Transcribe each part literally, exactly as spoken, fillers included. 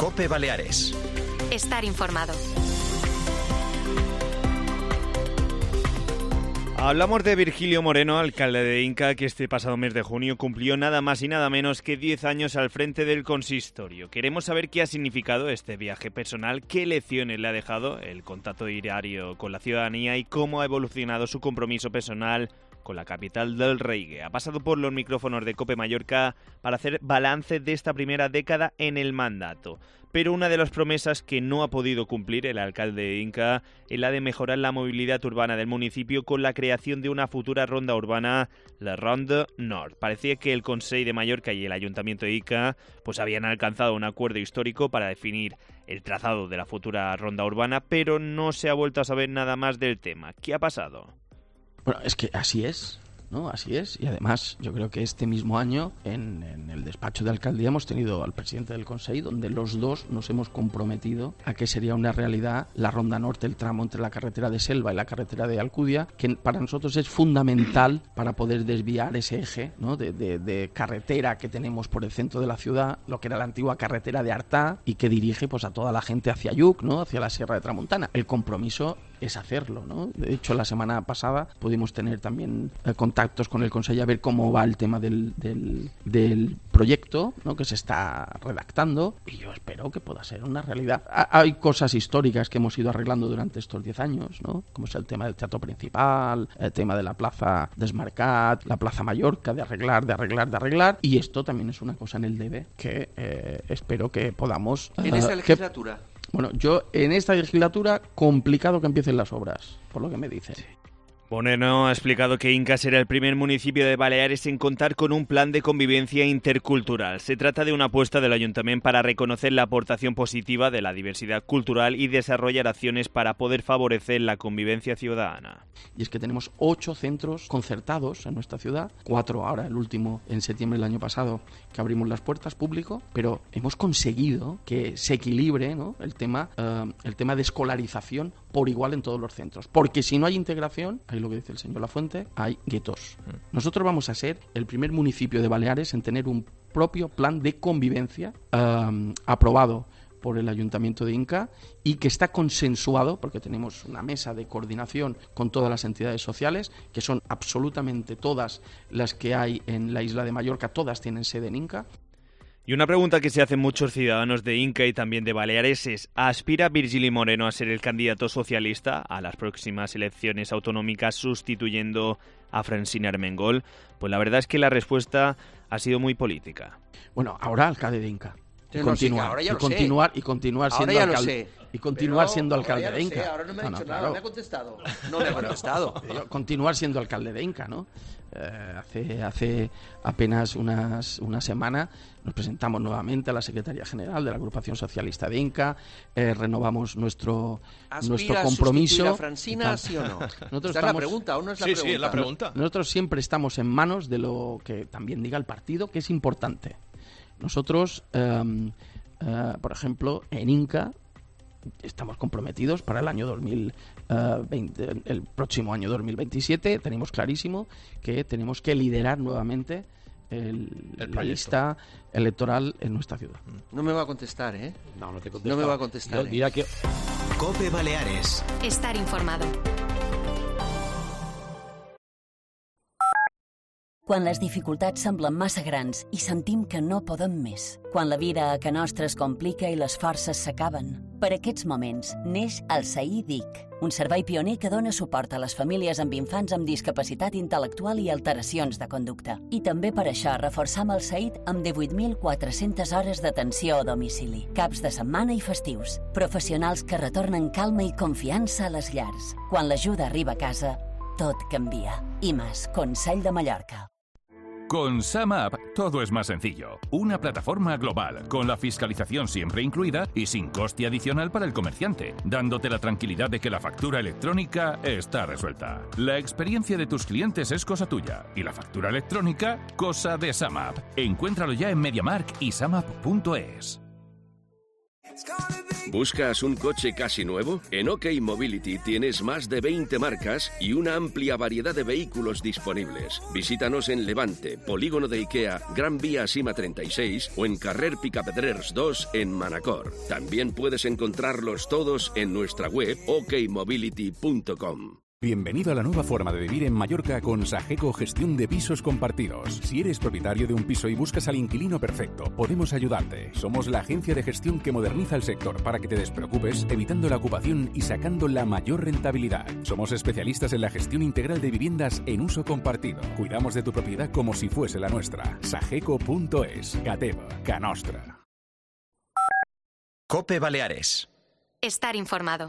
COPE Baleares. Estar informado. Hablamos de Virgilio Moreno, alcalde de Inca, que este pasado mes de junio cumplió nada más y nada menos que diez años al frente del consistorio. Queremos saber qué ha significado este viaje personal, qué lecciones le ha dejado el contacto diario con la ciudadanía y cómo ha evolucionado su compromiso personal con la capital del reggae. Ha pasado por los micrófonos de COPE Mallorca para hacer balance de esta primera década en el mandato. Pero una de las promesas que no ha podido cumplir el alcalde de Inca es la de mejorar la movilidad urbana del municipio con la creación de una futura ronda urbana, la Ronda Nord. Parecía que el Consell de Mallorca y el Ayuntamiento de Inca pues habían alcanzado un acuerdo histórico para definir el trazado de la futura ronda urbana, pero no se ha vuelto a saber nada más del tema. ¿Qué ha pasado? Bueno, es que así es, ¿no? Así es. Y además, yo creo que este mismo año, en, en el despacho de alcaldía, hemos tenido al presidente del Consell, donde los dos nos hemos comprometido a que sería una realidad la Ronda Norte, el tramo entre la carretera de Selva y la carretera de Alcudia, que para nosotros es fundamental para poder desviar ese eje, ¿no? de, de, de carretera que tenemos por el centro de la ciudad, lo que era la antigua carretera de Artà y que dirige pues a toda la gente hacia Lluc, ¿no? Hacia la Sierra de Tramontana. El compromiso es hacerlo, ¿no? De hecho, la semana pasada pudimos tener también eh, contactos con el Consell a ver cómo va el tema del, del, del proyecto, ¿no? Que se está redactando, y yo espero que pueda ser una realidad. Ha, hay cosas históricas que hemos ido arreglando durante estos diez años, ¿no? Como es el tema del teatro principal, el tema de la plaza Desmarcat, la plaza Mallorca, de arreglar, de arreglar, de arreglar, y esto también es una cosa en el debe que eh, espero que podamos... ¿En esta uh, legislatura? Que, Bueno, yo en esta legislatura complicado que empiecen las obras, por lo que me dicen. Sí. Moreno ha explicado que Inca será el primer municipio de Baleares en contar con un plan de convivencia intercultural. Se trata de una apuesta del Ayuntamiento para reconocer la aportación positiva de la diversidad cultural y desarrollar acciones para poder favorecer la convivencia ciudadana. Y es que tenemos ocho centros concertados en nuestra ciudad, cuatro ahora, el último en septiembre del año pasado, que abrimos las puertas público, pero hemos conseguido que se equilibre, ¿no? el tema, uh, el tema de escolarización por igual en todos los centros. Porque si no hay integración, ahí lo que dice el señor Lafuente, hay guetos. Nosotros vamos a ser el primer municipio de Baleares en tener un propio plan de convivencia um, aprobado por el Ayuntamiento de Inca y que está consensuado, porque tenemos una mesa de coordinación con todas las entidades sociales, que son absolutamente todas las que hay en la isla de Mallorca, todas tienen sede en Inca. Y una pregunta que se hacen muchos ciudadanos de Inca y también de Baleares es: ¿aspira Virgilio Moreno a ser el candidato socialista a las próximas elecciones autonómicas sustituyendo a Francina Armengol? Pues la verdad es que la respuesta ha sido muy política. Bueno, ahora alcalde de Inca. Y no, continuar, sí, ahora ya y, lo continuar sé. y continuar ahora siendo ya alcalde. Lo sé. Y continuar Pero siendo alcalde de Inca. Sé, ahora no me ha no, dicho no, nada, claro. me ha contestado. No me ha contestado. Continuar siendo alcalde de Inca, ¿no? Eh, hace, hace apenas unas, una semana nos presentamos nuevamente a la Secretaría General de la Agrupación Socialista de Inca, eh, renovamos nuestro, nuestro compromiso. ¿Aspira a Francina, sí o no? Nosotros ¿Esta estamos, es la pregunta o no es la sí, pregunta? Sí, es la pregunta. Nosotros siempre estamos en manos de lo que también diga el partido, que es importante. Nosotros, eh, eh, por ejemplo, en Inca estamos comprometidos para el año dos mil veinte, el próximo año dos mil veintisiete. Tenemos clarísimo que tenemos que liderar nuevamente el, el la lista electoral en nuestra ciudad. No me va a contestar, ¿eh? No, no te contesta. No me va a contestar. Yo diría que... COPE Baleares. Estar informado. Quan les dificultats semblen massa grans i sentim que no podem més. Quan la vida a ca nostra es complica i les forces s'acaben. Per aquests moments neix el S A I D I C, un servei pioner que dona suport a les famílies amb infants amb discapacitat intel·lectual i alteracions de conducta. I també per això reforçam el S A I D amb divuit mil quatre-centes hores d'atenció a domicili, caps de setmana i festius. Professionals que retornen calma i confiança a les llars. Quan l'ajuda arriba a casa, tot canvia. I més, Consell de Mallorca. Con SAMAP todo es más sencillo. Una plataforma global, con la fiscalización siempre incluida y sin coste adicional para el comerciante, dándote la tranquilidad de que la factura electrónica está resuelta. La experiencia de tus clientes es cosa tuya y la factura electrónica, cosa de SAMAP. Encuéntralo ya en MediaMarkt y samap punto es. ¿Buscas un coche casi nuevo? En OK Mobility tienes más de veinte marcas y una amplia variedad de vehículos disponibles. Visítanos en Levante, Polígono de Ikea, Gran Vía Sima treinta y seis o en Carrer Picapedrers dos en Manacor. También puedes encontrarlos todos en nuestra web o k mobility punto com. Bienvenido a la nueva forma de vivir en Mallorca con Sageco Gestión de Pisos Compartidos. Si eres propietario de un piso y buscas al inquilino perfecto, podemos ayudarte. Somos la agencia de gestión que moderniza el sector para que te despreocupes, evitando la ocupación y sacando la mayor rentabilidad. Somos especialistas en la gestión integral de viviendas en uso compartido. Cuidamos de tu propiedad como si fuese la nuestra. Sageco punto es. Cateva, ca nostra. COPE Baleares. Estar informado.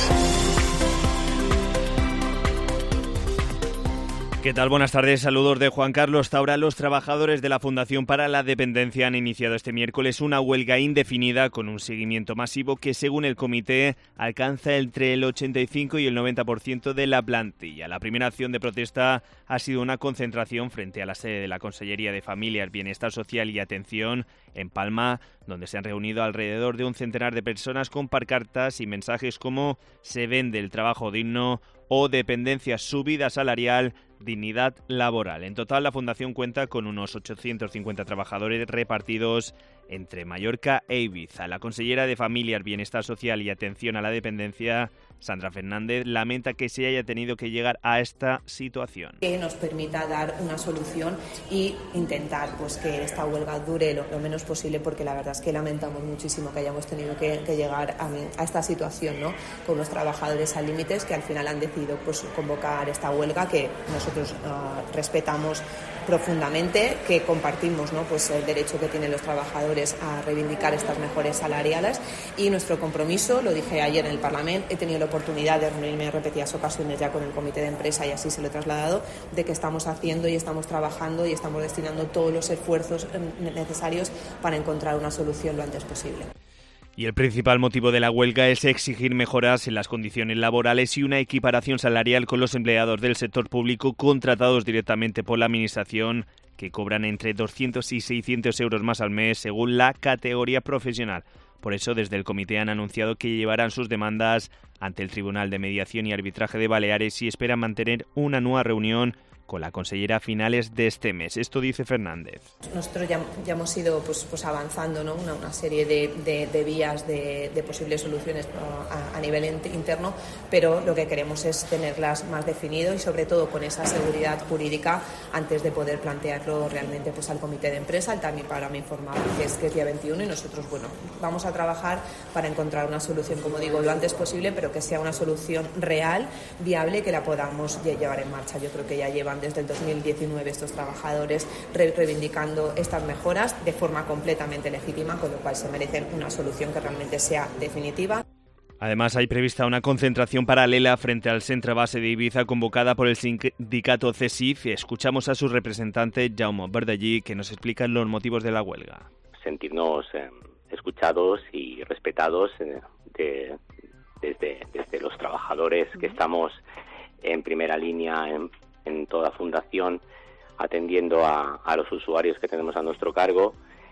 ¿Qué tal? Buenas tardes, saludos de Juan Carlos Taura. Los trabajadores de la Fundación para la Dependencia han iniciado este miércoles una huelga indefinida con un seguimiento masivo que, según el comité, alcanza entre el ochenta y cinco y el noventa por ciento de la plantilla. La primera acción de protesta ha sido una concentración frente a la sede de la Consellería de Familias, Bienestar Social y Atención en Palma, donde se han reunido alrededor de un centenar de personas con pancartas y mensajes como "se vende el trabajo digno" o "dependencia, subida salarial, dignidad laboral". En total, la Fundación cuenta con unos ochocientos cincuenta trabajadores repartidos entre Mallorca e Ibiza. La consellera de Familias, Bienestar Social y Atención a la Dependencia, Sandra Fernández, lamenta que se haya tenido que llegar a esta situación. Que nos permita dar una solución y intentar pues que esta huelga dure lo, lo menos posible, porque la verdad es que lamentamos muchísimo que hayamos tenido que, que llegar a, a esta situación, ¿no? Con los trabajadores al límites que al final han decidido pues convocar esta huelga, que nosotros uh, respetamos profundamente, que compartimos, ¿no? Pues el derecho que tienen los trabajadores a reivindicar estas mejores salariales, y nuestro compromiso, lo dije ayer en el Parlamento, he tenido la oportunidad de reunirme en repetidas ocasiones ya con el comité de empresa y así se lo he trasladado, de que estamos haciendo y estamos trabajando y estamos destinando todos los esfuerzos necesarios para encontrar una solución lo antes posible. Y el principal motivo de la huelga es exigir mejoras en las condiciones laborales y una equiparación salarial con los empleados del sector público contratados directamente por la Administración, que cobran entre doscientos y seiscientos euros más al mes según la categoría profesional. Por eso, desde el comité han anunciado que llevarán sus demandas ante el Tribunal de Mediación y Arbitraje de Baleares y esperan mantener una nueva reunión con la consellera a finales de este mes. Esto dice Fernández. Nosotros ya, ya hemos ido pues, pues avanzando, ¿no? una, una serie de, de, de vías de, de posibles soluciones a, a nivel interno, pero lo que queremos es tenerlas más definido y sobre todo con esa seguridad jurídica antes de poder plantearlo realmente pues al comité de empresa. El también para me informar que es que es día veintiuno y nosotros bueno vamos a trabajar para encontrar una solución, como digo, lo antes posible, pero que sea una solución real, viable, que la podamos llevar en marcha. Yo creo que ya llevan desde el dos mil diecinueve estos trabajadores re- reivindicando estas mejoras de forma completamente legítima, con lo cual se merecen una solución que realmente sea definitiva. Además, hay prevista una concentración paralela frente al Centre Base de Ibiza convocada por el sindicato C E S I F. Escuchamos a su representante, Jaume Verdellí, que nos explica los motivos de la huelga. Sentirnos eh, escuchados y respetados eh, de, desde, desde los trabajadores que estamos en primera línea en en toda fundación, atendiendo a, a los usuarios que tenemos a nuestro cargo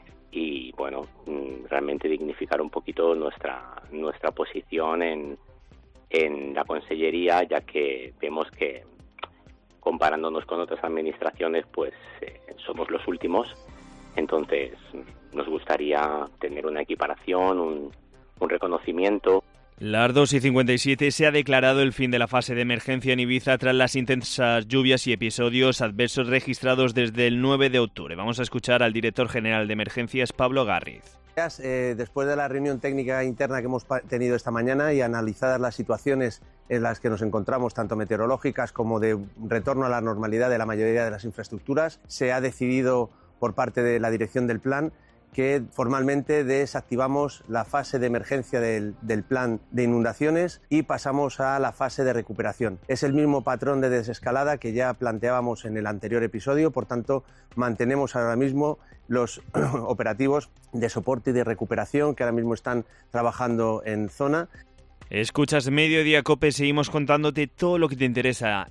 y, bueno, realmente dignificar un poquito nuestra nuestra posición en, en la consellería, ya que vemos que, comparándonos con otras administraciones, pues eh, somos los últimos. Entonces, nos gustaría tener una equiparación, un, un reconocimiento. Las dos y cincuenta y siete se ha declarado el fin de la fase de emergencia en Ibiza tras las intensas lluvias y episodios adversos registrados desde el nueve de octubre. Vamos a escuchar al director general de emergencias, Pablo Garriz. Eh, después de la reunión técnica interna que hemos tenido esta mañana y analizadas las situaciones en las que nos encontramos, tanto meteorológicas como de retorno a la normalidad de la mayoría de las infraestructuras, se ha decidido por parte de la dirección del plan que formalmente desactivamos la fase de emergencia del, del plan de inundaciones y pasamos a la fase de recuperación. Es el mismo patrón de desescalada que ya planteábamos en el anterior episodio, por tanto mantenemos ahora mismo los operativos de soporte y de recuperación que ahora mismo están trabajando en zona. Escuchas Mediodía COPE, seguimos contándote todo lo que te interesa